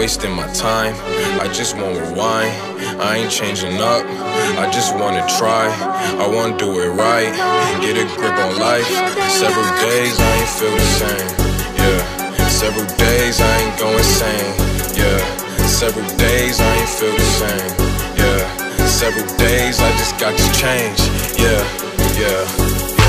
wasting my time, I just won't rewind. I ain't changing up, I just wanna try. I wanna do it right, get a grip on life. Several days I ain't feel the same, yeah. Several days I ain't go insane, yeah. Several days I ain't feel the same, yeah. Several days I just got to change, yeah, yeah.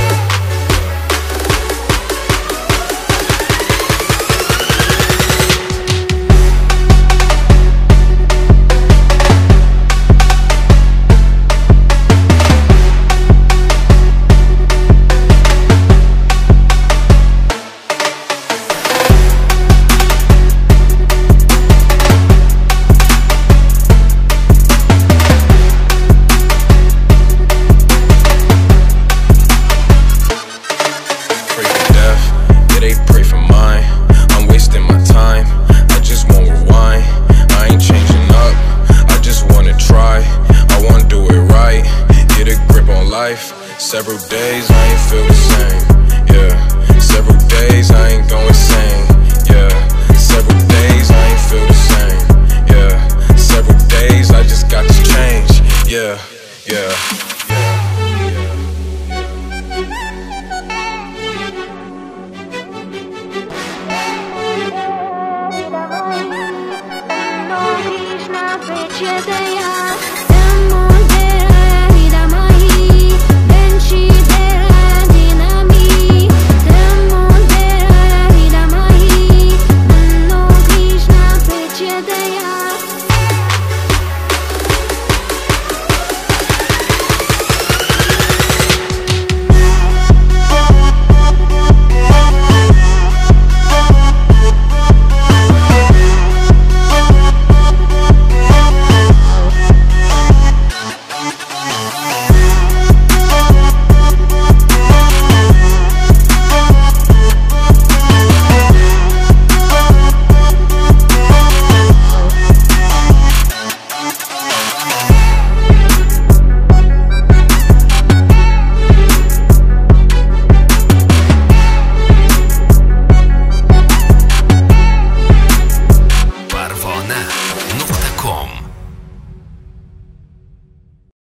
Several days I ain't feel the same, yeah. Several days I ain't go insane, yeah. Several days I ain't feel the same, yeah. Several days I just got to change, yeah, yeah. No, he's not rich, yeah, they